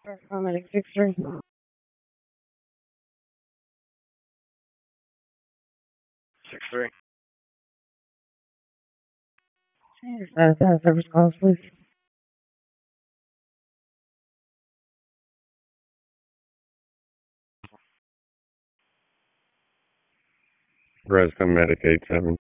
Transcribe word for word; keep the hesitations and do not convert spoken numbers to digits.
Paramedic six three. Six three. Uh, uh, service calls, please. Rescue Medic eight seven.